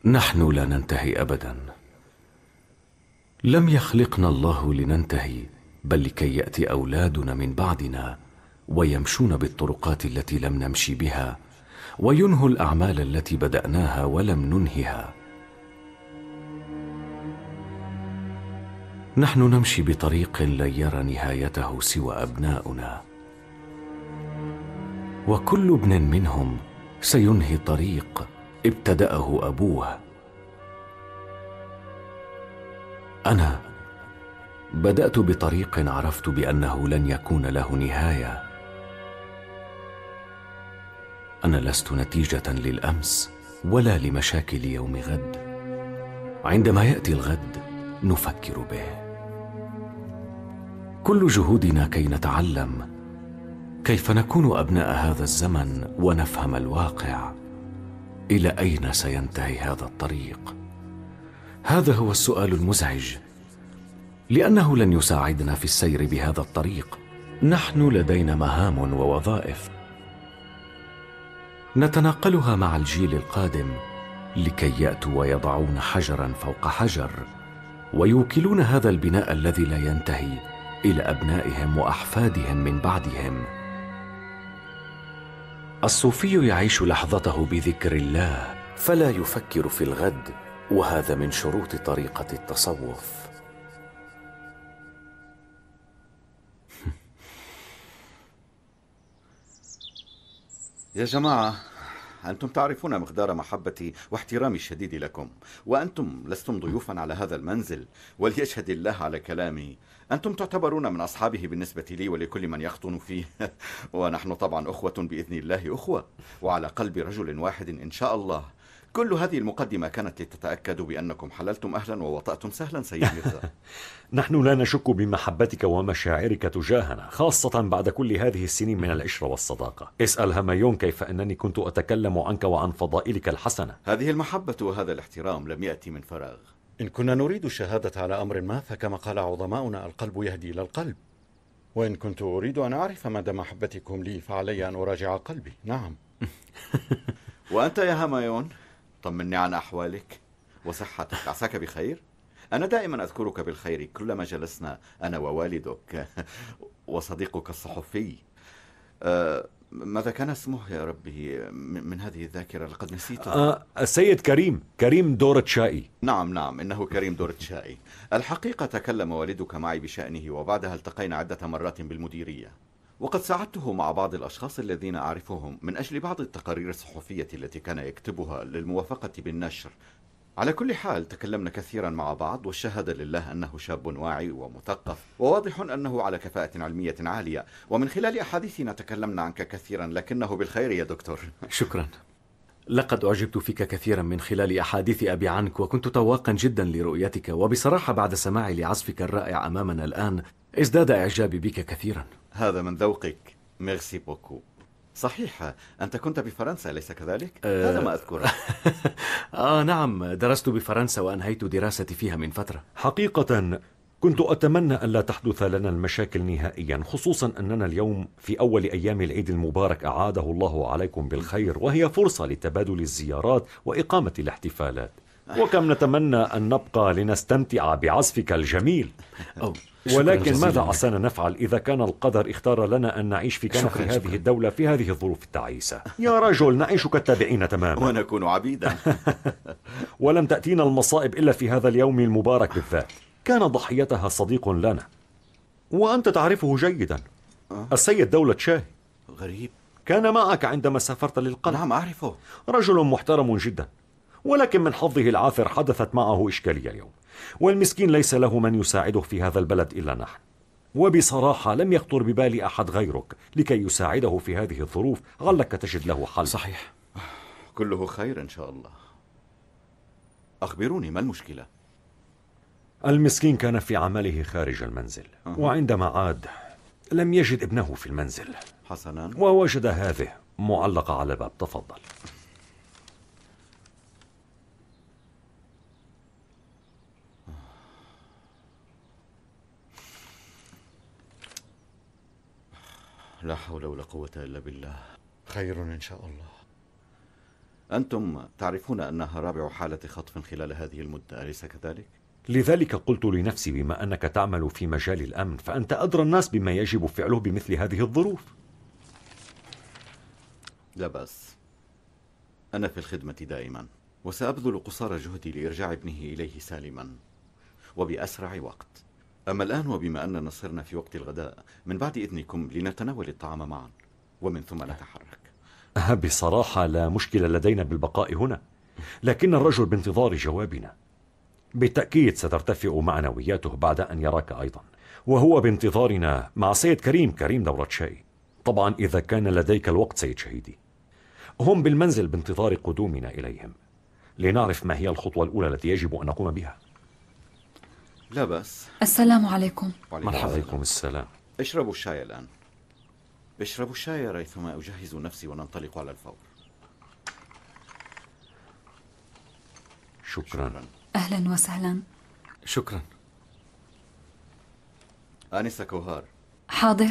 نحن لا ننتهي أبدا. لم يخلقنا الله لننتهي، بل لكي يأتي أولادنا من بعدنا ويمشون بالطرقات التي لم نمشي بها، وينهوا الأعمال التي بدأناها ولم ننهها. نحن نمشي بطريق لن يرى نهايته سوى أبناؤنا، وكل ابن منهم سينهي طريق ابتدأه أبوه. أنا بدأت بطريق عرفت بأنه لن يكون له نهاية. أنا لست نتيجة للأمس ولا لمشاكل يوم غد. عندما يأتي الغد نفكر به. كل جهودنا كي نتعلم كيف نكون أبناء هذا الزمن ونفهم الواقع. إلى أين سينتهي هذا الطريق؟ هذا هو السؤال المزعج، لأنه لن يساعدنا في السير بهذا الطريق. نحن لدينا مهام ووظائف نتناقلها مع الجيل القادم لكي يأتوا ويضعون حجرا فوق حجر ويوكلون هذا البناء الذي لا ينتهي إلى أبنائهم وأحفادهم من بعدهم. الصوفي يعيش لحظته بذكر الله فلا يفكر في الغد، وهذا من شروط طريقة التصوف. يا جماعة، أنتم تعرفون مقدار محبتي واحترامي الشديد لكم، وأنتم لستم ضيوفا على هذا المنزل، وليشهد الله على كلامي. أنتم تعتبرون من أصحابه بالنسبة لي ولكل من يخطن فيه ونحن طبعا أخوة بإذن الله، أخوة وعلى قلب رجل واحد إن شاء الله. كل هذه المقدمة كانت لتتأكدوا بأنكم حللتم أهلا ووطأتم سهلا سيد ميرزا. نحن لا نشك بمحبتك ومشاعرك تجاهنا، خاصة بعد كل هذه السنين من العشرة والصداقة. اسأل هميون كيف أنني كنت أتكلم عنك وعن فضائلك الحسنة. هذه المحبة وهذا الاحترام لم يأتي من فراغ. إن كنا نريد الشهادة على أمر ما فكما قال عظماؤنا القلب يهدي إلى القلب. وإن كنت أريد أن أعرف مدى محبتكم لي فعلي أن أراجع قلبي. نعم. وأنت يا هميون، طمني عن أحوالك وصحتك. عساك بخير؟ أنا دائما أذكرك بالخير كلما جلسنا أنا ووالدك وصديقك الصحفي. ماذا كان اسمه يا ربي من هذه الذاكرة؟ لقد نسيته. السيد كريم دورتشائي. نعم، إنه كريم دورتشائي. الحقيقة تكلم والدك معي بشأنه، وبعدها التقينا عدة مرات بالمديرية، وقد ساعدته مع بعض الأشخاص الذين أعرفهم من أجل بعض التقارير الصحفية التي كان يكتبها للموافقة بالنشر. على كل حال تكلمنا كثيرا مع بعض، والشهادة لله أنه شاب واعي ومثقف، وواضح أنه على كفاءة علمية عالية. ومن خلال أحاديثنا تكلمنا عنك كثيرا، لكنه بالخير يا دكتور. شكرا. لقد أعجبت فيك كثيرا من خلال أحاديث أبي عنك، وكنت تواقا جدا لرؤيتك، وبصراحة بعد سماعي لعزفك الرائع أمامنا الآن ازداد إعجابي بك كثيرا. هذا من ذوقك. ميرسي بوكو. صحيح، أنت كنت بفرنسا أليس كذلك؟ هذا ما أذكره. نعم، درست بفرنسا وأنهيت دراستي فيها من فترة. حقيقة كنت أتمنى أن لا تحدث لنا المشاكل نهائيا، خصوصا أننا اليوم في أول أيام العيد المبارك أعاده الله عليكم بالخير، وهي فرصة لتبادل الزيارات وإقامة الاحتفالات. وكم نتمنى أن نبقى لنستمتع بعزفك الجميل. ولكن ماذا عسانا نفعل إذا كان القدر اختار لنا أن نعيش في كنف هذه الدولة في هذه الظروف التعيسة؟ يا رجل، نعيش كالتابعين تماما ونكون عبيدا. ولم تأتينا المصائب إلا في هذا اليوم المبارك بالذات. كان ضحيتها صديق لنا وأنت تعرفه جيدا، السيد دولة شاهي. غريب. كان معك عندما سافرت للقلب. نعم أعرفه. رجل محترم جدا، ولكن من حظه العاثر حدثت معه إشكالية اليوم، والمسكين ليس له من يساعده في هذا البلد إلا نحن. وبصراحة لم يخطر ببالي أحد غيرك لكي يساعده في هذه الظروف. علك تجد له حل. صحيح. كله خير إن شاء الله. أخبروني، ما المشكلة؟ المسكين كان في عمله خارج المنزل، وعندما عاد لم يجد ابنه في المنزل. حسنا. ووجد هذه معلقة على الباب. تفضل. لا حول ولا قوة إلا بالله. خير إن شاء الله. أنتم تعرفون أنها رابع حالة خطف خلال هذه المدة، أليس كذلك؟ لذلك قلت لنفسي بما أنك تعمل في مجال الأمن فأنت أدرى الناس بما يجب فعله بمثل هذه الظروف. لا بأس، أنا في الخدمة دائما، وسأبذل قصارى جهدي لإرجاع ابنه إليه سالما وبأسرع وقت. أما الآن وبما أننا صرنا في وقت الغداء، من بعد إذنكم لنتناول الطعام معا ومن ثم نتحرك. بصراحة لا مشكلة لدينا بالبقاء هنا، لكن الرجل بانتظار جوابنا. بالتأكيد سترتفع معنوياته بعد أن يراك أيضا، وهو بانتظارنا مع سيد كريم دورة شاي. طبعا إذا كان لديك الوقت سيد شهيدي. هم بالمنزل بانتظار قدومنا إليهم لنعرف ما هي الخطوة الأولى التي يجب أن نقوم بها. لا بأس. السلام عليكم. مرحبا. عليكم السلام. اشربوا الشاي الآن. اشربوا الشاي ريثما أجهز نفسي وننطلق على الفور. شكرا. أهلا وسهلا. شكرا. آنسة كوهار. حاضر.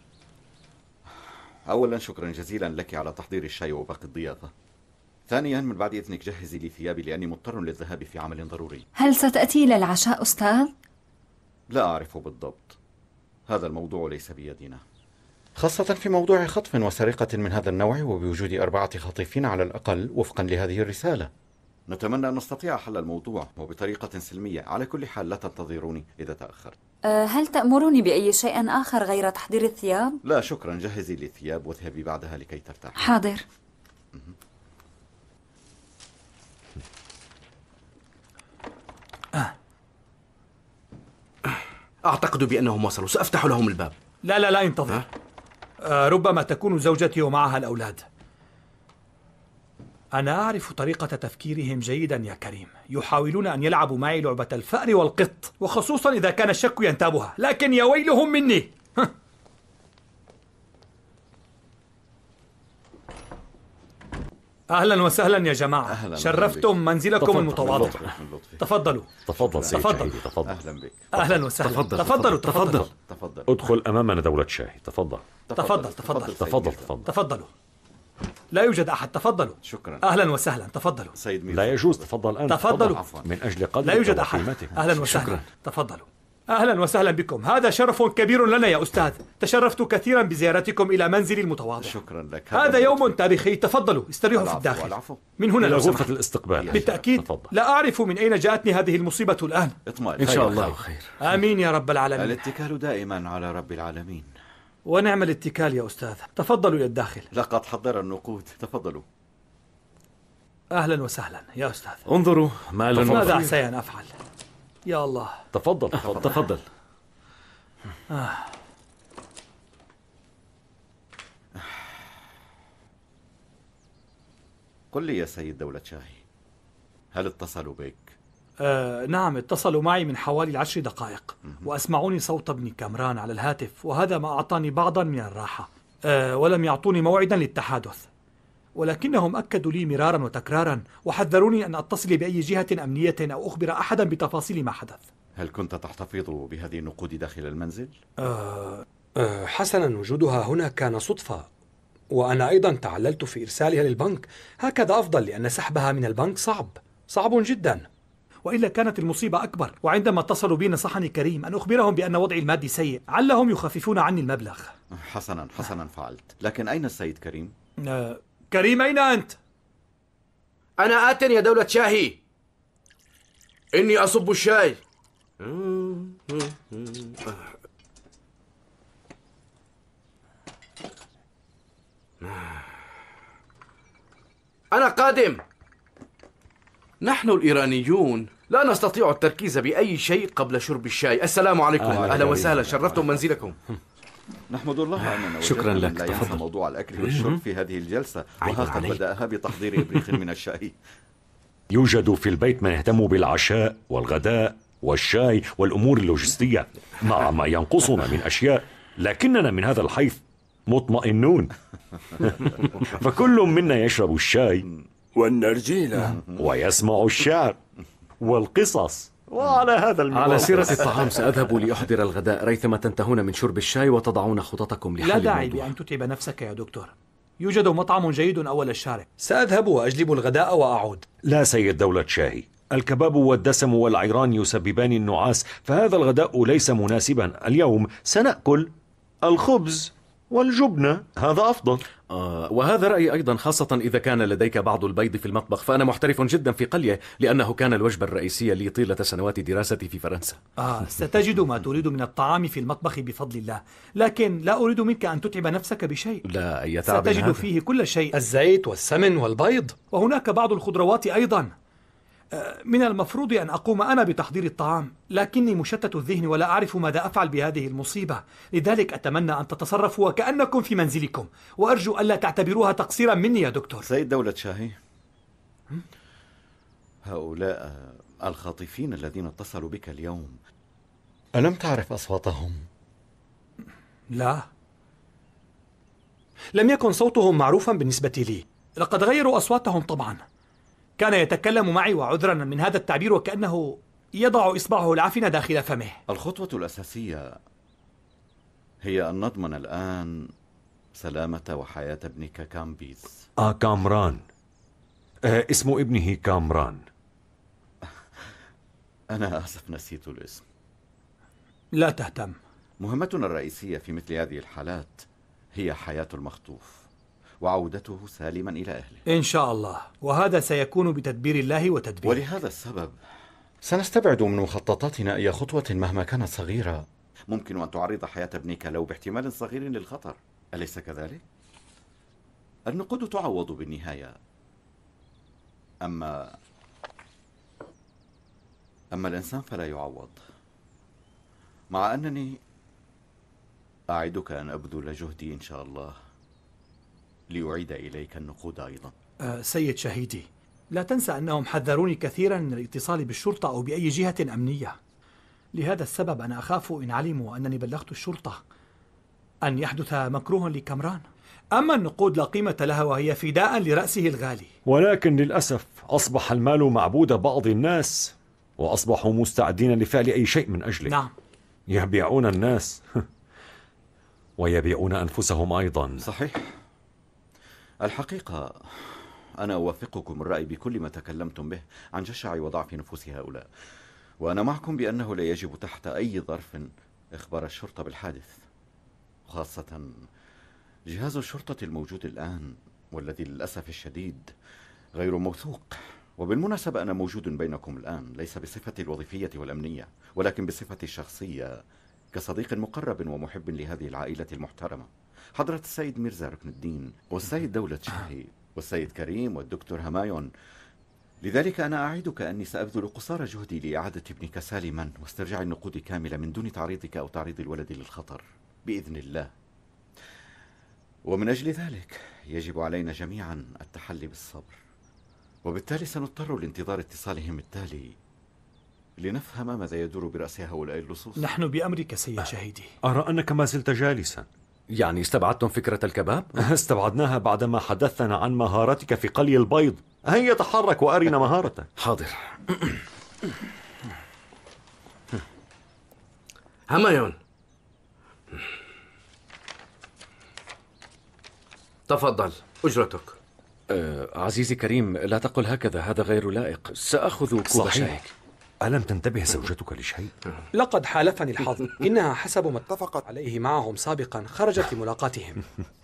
أولا شكرا جزيلا لك على تحضير الشاي وباقي الضيافة. ثانيا من بعد إذنك جهزي لي ثيابي لأني مضطر للذهاب في عمل ضروري. هل ستأتي للعشاء أستاذ؟ لا أعرف بالضبط، هذا الموضوع ليس بيدنا، خاصة في موضوع خطف وسرقة من هذا النوع وبوجود 4 خاطفين على الأقل وفقا لهذه الرسالة. نتمنى أن نستطيع حل الموضوع وبطريقة سلمية. على كل حال لا تنتظروني إذا تأخرت. هل تأمرني بأي شيء آخر غير تحضير الثياب؟ لا شكرا، جهزي لي الثياب واذهبي بعدها لكي ترتاحي. حاضر. أعتقد بأنهم وصلوا، سأفتح لهم الباب. لا انتظر. ربما تكون زوجتي ومعها الأولاد. أنا أعرف طريقة تفكيرهم جيدا يا كريم. يحاولون أن يلعبوا معي لعبة الفأر والقط، وخصوصا إذا كان الشك ينتابها، لكن يا ويلهم مني. أهلا وسهلا يا جماعة. أهلاً شرفتم منزلكم المتواضع. تفضل تفضل سيد تفضل. شهيدي. تفضل. أهلا بك. أهلا وسهلا. تفضلوا. ادخل أمامنا دولة شاي. تفضل. تفضلوا. لا يوجد أحد. تفضلوا. شكرا. أهلا وسهلا. تفضلوا. سيد ميزة. لا يجوز. تفضل أنت. تفضلوا. من أجل قدرك لا يوجد أحد. وقيمتك. أهلا وسهلا. شكرا. تفضلوا. أهلا وسهلا بكم. هذا شرف كبير لنا يا أستاذ. تشرفت كثيرا بزيارتكم إلى منزلي المتواضع. شكرا لك. هذا يوم تاريخي. تفضلوا استريحوا في الداخل. العفو. من هنا إلى لو غرفة سمحت. الاستقبال. بالتأكيد. تفضل. لا أعرف من أين جاءتني هذه المصيبة الآن. اطمئن. إن شاء الله خير. آمين يا رب العالمين. الاتكال دائما على رب العالمين. ونعم الاتكال يا أستاذ. تفضلوا إلى الداخل. لقد حضر النقود. تفضلوا. أهلا وسهلا يا أستاذ. انظروا ماذا عسى أن أفعل؟ يا الله. تفضل. قل لي يا سيد دولة شاهي، هل اتصلوا بك؟ نعم، اتصلوا معي من حوالي 10 دقائق وأسمعوني صوت ابن كامران على الهاتف، وهذا ما أعطاني بعضا من الراحة. ولم يعطوني موعدا للتحادث، ولكنهم أكدوا لي مرارا وتكرارا وحذروني أن أتصل بأي جهة أمنية أو أخبر أحدا بتفاصيل ما حدث. هل كنت تحتفظ بهذه النقود داخل المنزل؟ حسنا، وجودها هنا كان صدفة، وأنا أيضا تعللت في إرسالها للبنك. هكذا أفضل، لأن سحبها من البنك صعب جدا. وإلا كانت المصيبة أكبر. وعندما اتصلوا بي نصحني كريم أن أخبرهم بأن وضعي المادي سيء، علهم يخففون عني المبلغ. حسنا فعلت. لكن أين السيد كريم؟ كريم، أين أنت؟ أنا آت يا دولة شاهي. إني أصب الشاي. أنا قادم. نحن الإيرانيون لا نستطيع التركيز بأي شيء قبل شرب الشاي. السلام عليكم. أهلا وسهلا. شرفتم منزلكم. نحمد الله أننا شكرا وجدنا لك. من لا ينسى موضوع الأكل والشرب في هذه الجلسة، وها قد بدأها بتحضير إبريق من الشاي. يوجد في البيت من يهتم بالعشاء والغداء والشاي والأمور اللوجستية مع ما ينقصنا من أشياء، لكننا من هذا الحيث مطمئنون. فكل منا يشرب الشاي والنرجيلة ويسمع الشعر والقصص. وعلى هذا المنوال، على سيرة الطعام سأذهب لأحضر الغداء ريثما تنتهون من شرب الشاي وتضعون خططكم لحل لا داعي الموضوع. بأن تتعب نفسك يا دكتور. يوجد مطعم جيد أول الشارع. سأذهب وأجلب الغداء وأعود. لا سيد دولة شاهي، الكباب والدسم والعيران يسببان النعاس، فهذا الغداء ليس مناسبا. اليوم سنأكل الخبز والجبنة، هذا أفضل. وهذا رأيي أيضا، خاصة إذا كان لديك بعض البيض في المطبخ، فأنا محترف جدا في قليه، لأنه كان الوجبة الرئيسية لي طيلة سنوات دراستي في فرنسا. ستجد ما تريد من الطعام في المطبخ بفضل الله، لكن لا أريد منك أن تتعب نفسك بشيء. لا أي تعب. ستجد فيه كل شيء، الزيت والسمن والبيض، وهناك بعض الخضروات أيضا. من المفروض أن أقوم أنا بتحضير الطعام، لكني مشتت الذهن ولا أعرف ماذا أفعل بهذه المصيبة. لذلك أتمنى أن تتصرفوا وكأنكم في منزلكم، وأرجو ألا تعتبروها تقصيرا مني يا دكتور. سيد دولة شاهي، هؤلاء الخاطفين الذين اتصلوا بك اليوم، ألم تعرف أصواتهم؟ لا، لم يكن صوتهم معروفا بالنسبة لي. لقد غيروا أصواتهم طبعا. كان يتكلم معي، وعذرا من هذا التعبير، وكأنه يضع إصبعه العفن داخل فمه. الخطوة الأساسية هي أن نضمن الآن سلامة وحياة ابنك كامبيز. كامران. اسم ابنه كامران. أنا آسف، نسيت الاسم. لا تهتم. مهمتنا الرئيسية في مثل هذه الحالات هي حياة المخطوف وعودته سالما إلى أهله إن شاء الله، وهذا سيكون بتدبير الله وتدبيره. ولهذا السبب سنستبعد من مخططاتنا أي خطوة مهما كانت صغيرة. ممكن أن تعرض حياة ابنك لو باحتمال صغير للخطر، أليس كذلك؟ النقود تعوض بالنهاية، أما الإنسان فلا يعوض. مع أنني أعدك أن أبذل جهدي إن شاء الله لأعيد إليك النقود أيضا. سيد شهيدي، لا تنسى أنهم حذروني كثيرا من الاتصال بالشرطة أو بأي جهة أمنية. لهذا السبب أنا أخاف إن علموا أنني بلغت الشرطة أن يحدث مكروه لكامران. أما النقود لا قيمة لها، وهي فداء لرأسه الغالي. ولكن للأسف أصبح المال معبود بعض الناس، وأصبحوا مستعدين لفعل أي شيء من أجله. نعم، يبيعون الناس ويبيعون أنفسهم أيضا. صحيح. الحقيقة أنا أوافقكم الرأي بكل ما تكلمتم به عن جشع وضعف نفوس هؤلاء، وأنا معكم بأنه لا يجب تحت أي ظرف إخبار الشرطة بالحادث، خاصة جهاز الشرطة الموجود الآن والذي للأسف الشديد غير موثوق. وبالمناسبة أنا موجود بينكم الآن ليس بصفتي الوظيفية والأمنية، ولكن بصفتي الشخصية كصديق مقرب ومحب لهذه العائلة المحترمة، حضرة السيد ميرزا ركن الدين والسيد دولة شاهي والسيد كريم والدكتور همايون. لذلك أنا أعدك أني سأبذل قصارى جهدي لإعادة ابنك سالما واسترجاع النقود كاملة من دون تعريضك أو تعريض الولد للخطر بإذن الله. ومن أجل ذلك يجب علينا جميعا التحلي بالصبر، وبالتالي سنضطر لانتظار اتصالهم التالي لنفهم ماذا يدور برأس هؤلاء اللصوص. نحن بأمرك سيد شهيدي. أرى أنك ما زلت جالسا. يعني استبعدتم فكرة الكباب؟ استبعدناها بعدما حدثنا عن مهارتك في قلي البيض. هيا تحرك وأرنا مهارتك. حاضر. همايون، تفضل أجرتك. عزيزي كريم، لا تقل هكذا، هذا غير لائق. سأخذ كوب شاي. ألم تنتبه زوجتك لشيء؟ لقد حالفني الحظ، إنها حسب ما اتفقت عليه معهم سابقا خرجت لملاقاتهم.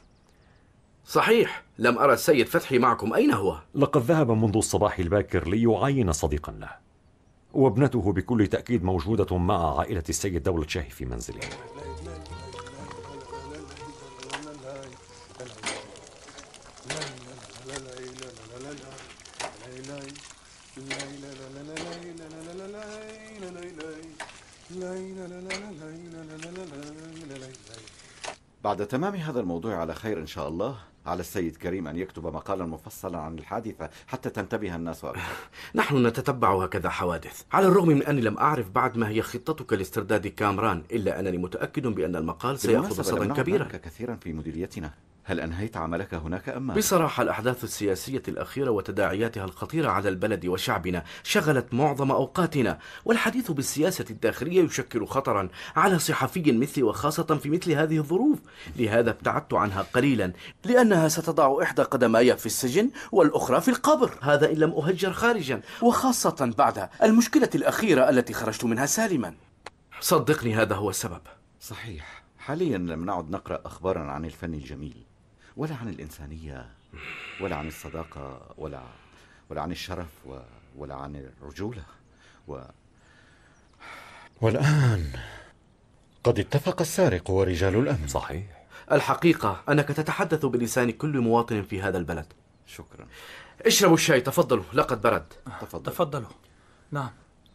صحيح، لم أرى السيد فتحي معكم، أين هو؟ لقد ذهب منذ الصباح الباكر ليعاين صديقا له، وابنته بكل تأكيد موجودة مع عائلة السيد دولة شاهي في منزله. بعد تمام هذا الموضوع على خير إن شاء الله، على السيد كريم أن يكتب مقالا مفصلا عن الحادثة حتى تنتبه الناس أكثر. نحن نتتبع هكذا حوادث، على الرغم من أني لم أعرف بعد ما هي خطتك لاسترداد كامران، إلا أنني متأكد بأن المقال سيأخذ صدى كبيرا. كثيرا في مديريتنا. هل أنهيت عملك هناك أم ماذا؟ بصراحة الأحداث السياسية الأخيرة وتداعياتها الخطيرة على البلد وشعبنا شغلت معظم أوقاتنا، والحديث بالسياسة الداخلية يشكل خطرا على صحفي مثلي وخاصة في مثل هذه الظروف. لهذا ابتعدت عنها قليلا، لأنها ستضع إحدى قدمي في السجن والأخرى في القبر، هذا إن لم أهجر خارجا، وخاصة بعد المشكلة الأخيرة التي خرجت منها سالما. صدقني هذا هو السبب. صحيح، حاليا لم نعد نقرأ أخبارا عن الفن الجميل، ولا عن الإنسانية، ولا عن الصداقة، ولا عن الشرف، ولا عن الرجولة والآن قد اتفق السارق ورجال الأمن. صحيح. الحقيقة أنك تتحدث بلسان كل مواطن في هذا البلد. شكرا. اشربوا الشاي، تفضلوا، لقد برد. تفضلوا. نعم.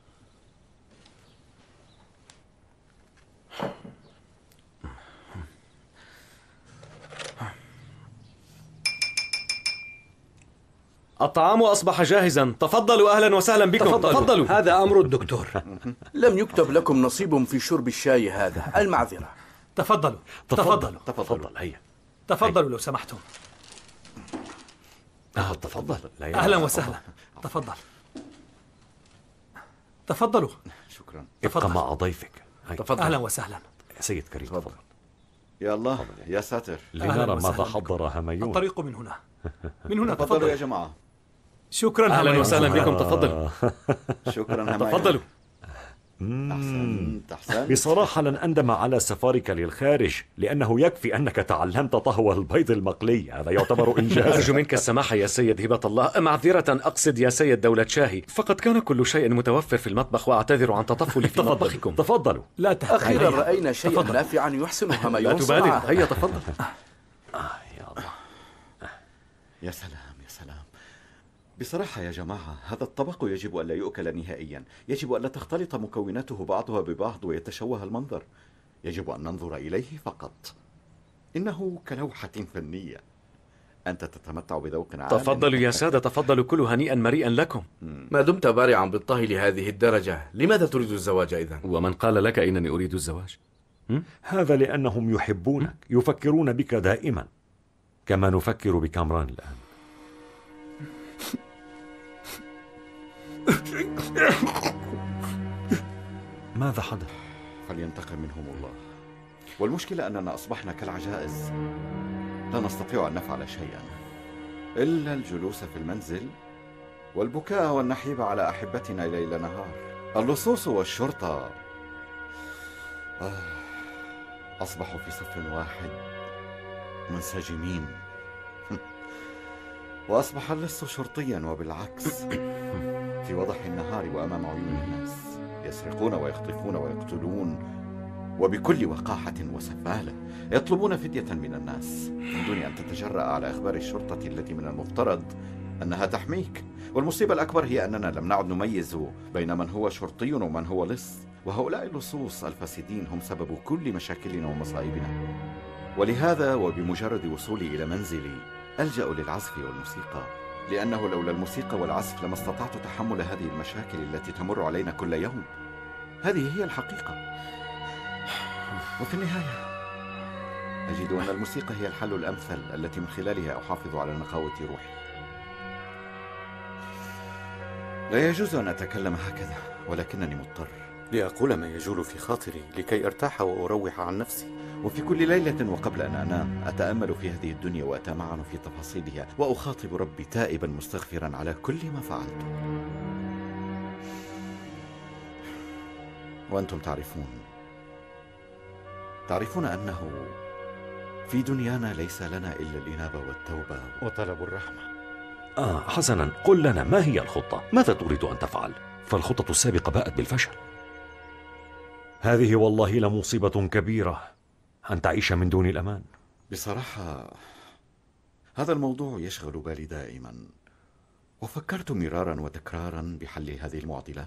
الطعام أصبح جاهزا، تفضلوا. أهلا وسهلا بكم. تفضلوا. هذا أمر الدكتور. لم يكتب لكم نصيب في شرب الشاي هذا، المعذرة. تفضلوا. تفضلوا. تفضل. هيا. تفضلوا لو سمحتم. تفضل. أهلا وسهلا. تفضل. تفضلوا. شكرا. ابقى مع ضيفك. تفضل. أهلا وسهلا. سيد كريم تفضل. يا الله، يا ساتر. لنرى ماذا حضر هميون. الطريق من هنا. من هنا. تفضلوا يا جماعة. شكرا. أهلا وسهلا بكم. تفضلوا. شكرا هميون. تفضلوا. أحسنت. بصراحة لن أندم على سفرك للخارج، لأنه يكفي أنك تعلمت طهو البيض المقلي، هذا يعتبر إنجاز. أرجو منك السماح يا سيد هبة الله، معذرة أقصد يا سيد دولة شاهي، فقد كان كل شيء متوفر في المطبخ، وأعتذر عن تطفلي في مطبخكم. تفضلوا. لا تحتاج. أخيرا رأينا شيئا نافعا يحسن هميون. لا تبالغ. هيا تفضل. يا الله. يا سلام يا سلام. بصراحة يا جماعة، هذا الطبق يجب أن لا يؤكل نهائيا، يجب أن لا تختلط مكوناته بعضها ببعض ويتشوه المنظر، يجب أن ننظر إليه فقط. إنه كلوحة فنية. أنت تتمتع بذوق عال. تفضلوا يا سادة، تفضلوا، كلوا هنيئا مريئا لكم. ما دمت بارعا بالطهي لهذه الدرجة، لماذا تريد الزواج إذن؟ ومن قال لك إنني أريد الزواج؟ هذا لأنهم يحبونك، يفكرون بك دائما كما نفكر بكامران الآن. ماذا حدث؟ فلينتقم منهم الله. والمشكلة أننا أصبحنا كالعجائز، لا نستطيع أن نفعل شيئا إلا الجلوس في المنزل والبكاء والنحيب على أحبتنا ليل نهار. اللصوص والشرطة أصبحوا في صف واحد منسجمين. وأصبح اللص شرطيا وبالعكس، في وضح النهار وأمام عيون الناس يسرقون ويخطفون ويقتلون، وبكل وقاحة وسفالة يطلبون فدية من الناس من دون أن تتجرأ على إخبار الشرطة التي من المفترض أنها تحميك. والمصيبة الأكبر هي أننا لم نعد نميز بين من هو شرطي ومن هو لص، وهؤلاء اللصوص الفاسدين هم سبب كل مشاكلنا ومصائبنا. ولهذا وبمجرد وصولي إلى منزلي ألجأ للعزف والموسيقى، لأنه لولا الموسيقى والعزف لما استطعت تحمل هذه المشاكل التي تمر علينا كل يوم. هذه هي الحقيقة. وفي النهاية أجد أن الموسيقى هي الحل الأمثل التي من خلالها أحافظ على نقاوة روحي. لا يجوز أن أتكلم هكذا، ولكنني مضطر لأقول ما يجول في خاطري لكي أرتاح وأروح عن نفسي. وفي كل ليلة وقبل أن أنام أتأمل في هذه الدنيا وأتمعن في تفاصيلها، وأخاطب ربي تائبا مستغفرا على كل ما فعلته. وأنتم تعرفون أنه في دنيانا ليس لنا إلا الإنابة والتوبة وطلب الرحمة. حسنا، قل لنا ما هي الخطة؟ ماذا تريد أن تفعل؟ فالخطة السابقة باءت بالفشل. هذه والله لمصيبة كبيرة، أن تعيش من دون الأمان. بصراحة هذا الموضوع يشغل بالي دائما، وفكرت مرارا وتكرارا بحل هذه المعضلة.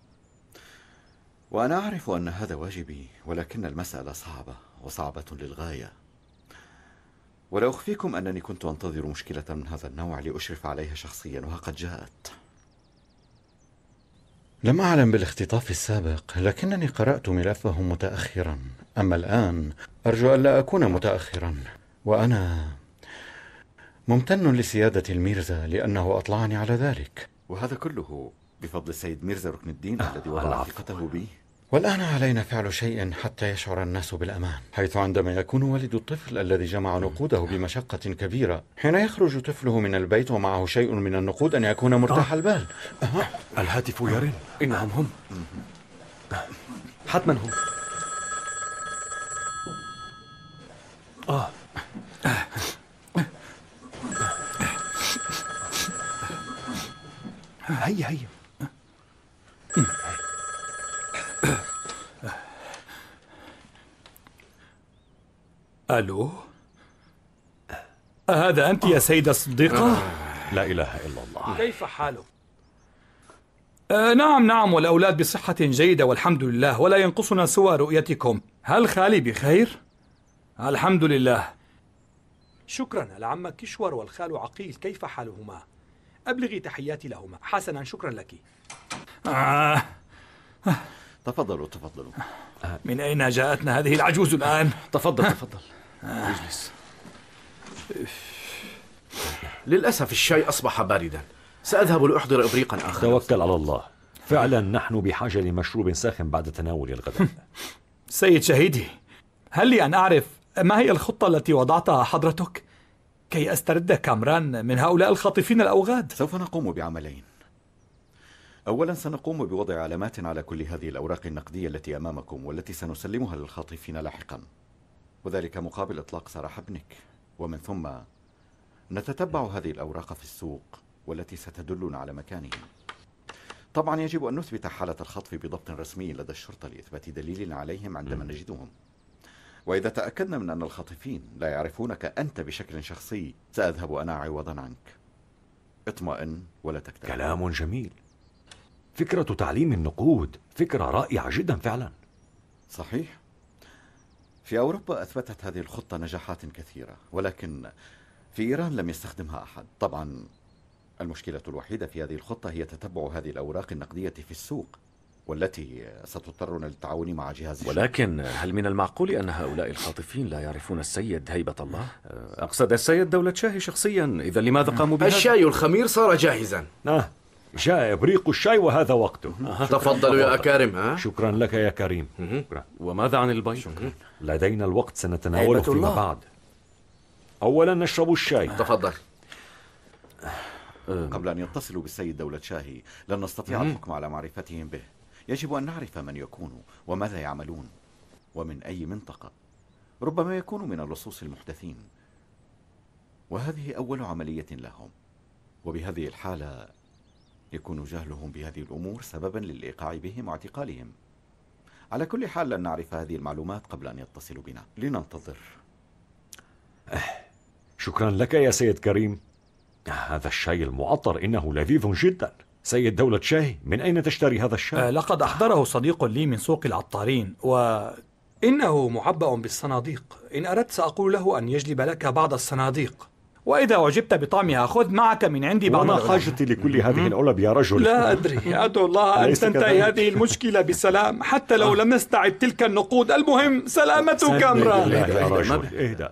وأنا أعرف أن هذا واجبي، ولكن المسألة صعبة للغاية. ولا أخفيكم أنني كنت أنتظر مشكلة من هذا النوع لأشرف عليها شخصيا، وقد جاءت. لم أعلم بالاختطاف السابق، لكنني قرأت ملفه متأخرا. أما الآن أرجو ألا أكون متأخرا، وأنا ممتن لسيادة الميرزا لأنه أطلعني على ذلك. وهذا كله بفضل السيد ميرزا ركن الدين الذي وضع ثقته بي. والآن علينا فعل شيء حتى يشعر الناس بالأمان، حيث عندما يكون والد الطفل الذي جمع نقوده بمشقة كبيرة حين يخرج طفله من البيت ومعه شيء من النقود أن يكون مرتاح البال. الهاتف يرن. إنهم هم. حتما هم. هيا هيا. ألو، هذا أنت يا سيدة الصديقة؟ لا إله إلا الله. كيف حالك؟ نعم، والأولاد بصحة جيدة والحمد لله، ولا ينقصنا سوى رؤيتكم. هل خالي بخير؟ الحمد لله. شكرا. العم كشور والخال عقيل كيف حالهما؟ أبلغي تحياتي لهما. حسنا، شكرا لك. تفضلوا تفضلوا. من أين جاءتنا هذه العجوز الآن؟ تفضل. اجلس. للأسف الشاي أصبح باردا. سأذهب لأحضر إبريقا آخر. توكل على الله. فعلا نحن بحاجة لمشروب ساخن بعد تناول الغداء. سيد شهيدي، هل لي أن أعرف ما هي الخطة التي وضعتها حضرتك كي أسترد كامران من هؤلاء الخاطفين الأوغاد؟ سوف نقوم بعملين. أولا سنقوم بوضع علامات على كل هذه الأوراق النقدية التي أمامكم والتي سنسلمها للخاطفين لاحقا، وذلك مقابل إطلاق سراح ابنك. ومن ثم نتتبع هذه الأوراق في السوق والتي ستدلنا على مكانهم. طبعا يجب أن نثبت حالة الخطف بضبط رسمي لدى الشرطة لإثبات دليل عليهم عندما نجدهم. وإذا تأكدنا من أن الخاطفين لا يعرفونك أنت بشكل شخصي سأذهب أنا عوضا عنك. اطمئن ولا تكتب. كلام جميل. فكرة تعليم النقود فكرة رائعة جدا فعلا. صحيح. في أوروبا أثبتت هذه الخطة نجاحات كثيرة، ولكن في إيران لم يستخدمها أحد. طبعا المشكلة الوحيدة في هذه الخطة هي تتبع هذه الأوراق النقدية في السوق، والتي ستضطرنا للتعاون مع جهاز ولكن هل من المعقول أن هؤلاء الخاطفين لا يعرفون السيد هيبة الله؟ أقصد السيد دولة شاهي شخصيا. إذا لماذا قاموا بهذا؟ الشاي الخمير صار جاهزا. جاء إبريق الشاي وهذا وقته. تفضلوا يا أكارم. شكرا لك يا كريم. وماذا عن البيض؟ لدينا الوقت سنتناوله فيما بعد. أولا نشرب الشاي. تفضل. قبل أن يتصلوا بالسيد دولة شاهي لن نستطيع الحكم على معرفتهم به. يجب أن نعرف من يكونوا وماذا يعملون ومن أي منطقة. ربما يكونوا من اللصوص المحدثين، وهذه أول عملية لهم، وبهذه الحالة يكون جهلهم بهذه الأمور سببا للإيقاع بهم واعتقالهم. على كل حال لن نعرف هذه المعلومات قبل أن يتصلوا بنا. لننتظر. شكرا لك يا سيد كريم. هذا الشاي المعطر إنه لذيذ جدا. سيد دولة شاهي، من أين تشتري هذا الشاي؟ لقد أحضره صديق لي من سوق العطارين، إنه معبأ بالصناديق. إن أردت سأقول له أن يجلب لك بعض الصناديق، وإذا أعجبت بطعمها خذ معك من عندي بعض. وما حاجتي لكل هذه العلب يا رجل؟ لا أدري. أدعو الله أن تنتهي هذه المشكلة بسلام، حتى لو لم نستعد تلك النقود. المهم سلامة كامران. يا رجل اهدأ.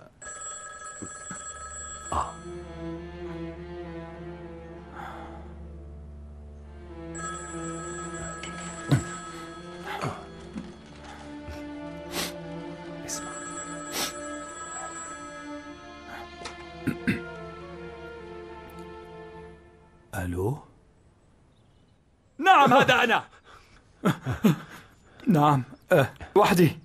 ألو؟ نعم هذا أنا. نعم وحدي.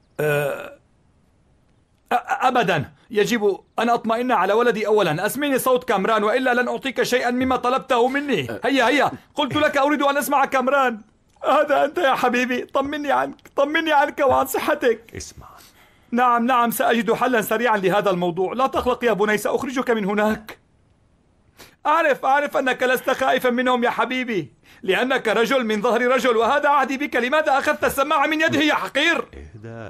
أبدا، يجب أن أطمئن على ولدي أولا. أسمعني صوت كامران وإلا لن أعطيك شيئا مما طلبته مني. هيا قلت لك أريد أن أسمع كامران. هذا أنت يا حبيبي. طمني عنك وعن صحتك. اسمع. نعم سأجد حلا سريعا لهذا الموضوع. لا تقلق يا بني، سأخرجك من هناك. أعرف أنك لست خائفا منهم يا حبيبي، لأنك رجل من ظهر رجل، وهذا عهدي بك. لماذا أخذت السماعة من يده يا حقير؟ اهدأ.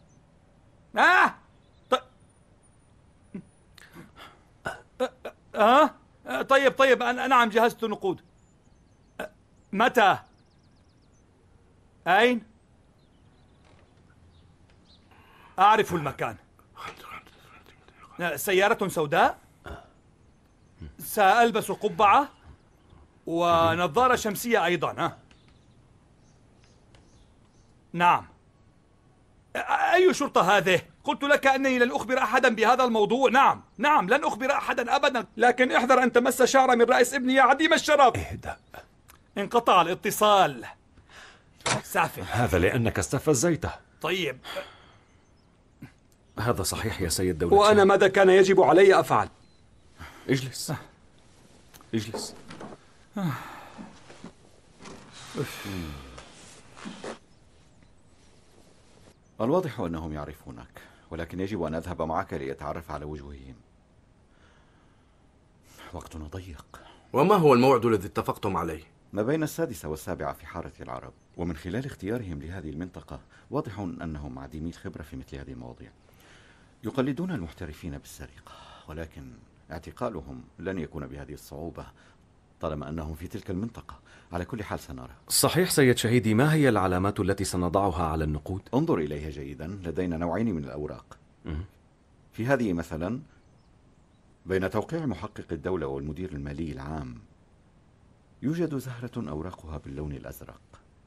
طيب نعم جهزت النقود. متى؟ أين؟ أعرف المكان. سيارة سوداء؟ سألبس قبعة ونظارة شمسية أيضا. نعم. أي شرطة هذه؟ قلت لك أنني لن أخبر أحدا بهذا الموضوع. نعم لن أخبر أحدا أبدا. لكن احذر أن تمس شعر من رأس ابني يا عديم الشرف. اهدأ. انقطع الاتصال. سافل. هذا لأنك استفزيته. طيب. هذا صحيح يا سيد دولة وأنا شاهي. ماذا كان يجب علي أفعل؟ اجلس. اجلس. الواضح أنهم يعرفونك، ولكن يجب أن أذهب معك لأتعرف على وجوههم. وقتنا ضيق. وما هو الموعد الذي اتفقتم عليه؟ ما بين 6 و7 في حارة العرب، ومن خلال اختيارهم لهذه المنطقة واضح أنهم عديمي الخبرة في مثل هذه المواضيع. يقلدون المحترفين بالسرقة، ولكن اعتقالهم لن يكون بهذه الصعوبة طالما أنهم في تلك المنطقة. على كل حال سنرى. صحيح سيد شهيدي، ما هي العلامات التي سنضعها على النقود؟ انظر إليها جيدا. لدينا نوعين من الأوراق. في هذه مثلا بين توقيع محقق الدولة والمدير المالي العام يوجد زهرة أوراقها باللون الأزرق،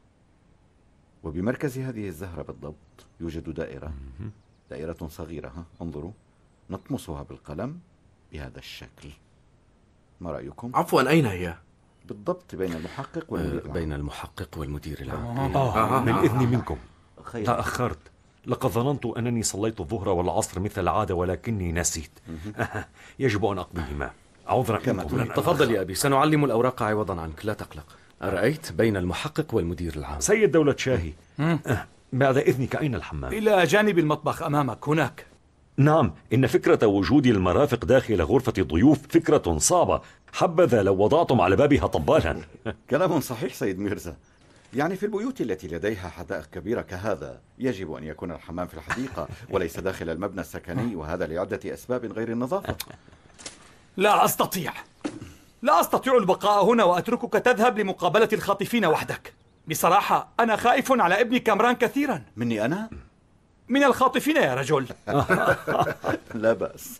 وبمركز هذه الزهرة بالضبط يوجد دائرة صغيرة. انظروا، نطمسها بالقلم بهذا الشكل. ما رأيكم؟ عفوا، أين هي؟ بالضبط بين المحقق والمدير العام. بين المحقق والمدير العام. بالإذن منكم. خير. تأخرت. لقد ظننت أنني صليت الظهر والعصر مثل العادة، ولكني نسيت. يجب أن أقضيهما. عذرا. تفضل يا أبي، سنعلم الأوراق عوضا عنك، لا تقلق. أرأيت؟ بين المحقق والمدير العام. سيد دولة شاهي، بعد إذنك أين الحمام؟ إلى جانب المطبخ أمامك هناك. نعم، إن فكرة وجود المرافق داخل غرفة الضيوف فكرة صعبة. حبذا لو وضعتم على بابها طبالا. كلام صحيح سيد ميرزا. يعني في البيوت التي لديها حدائق كبيرة كهذا يجب أن يكون الحمام في الحديقة وليس داخل المبنى السكني، وهذا لعدة أسباب غير النظافة. لا أستطيع البقاء هنا وأتركك تذهب لمقابلة الخاطفين وحدك. بصراحة أنا خائف على ابني كامران كثيرا. مني أنا؟ من الخاطفين يا رجل. لا بأس،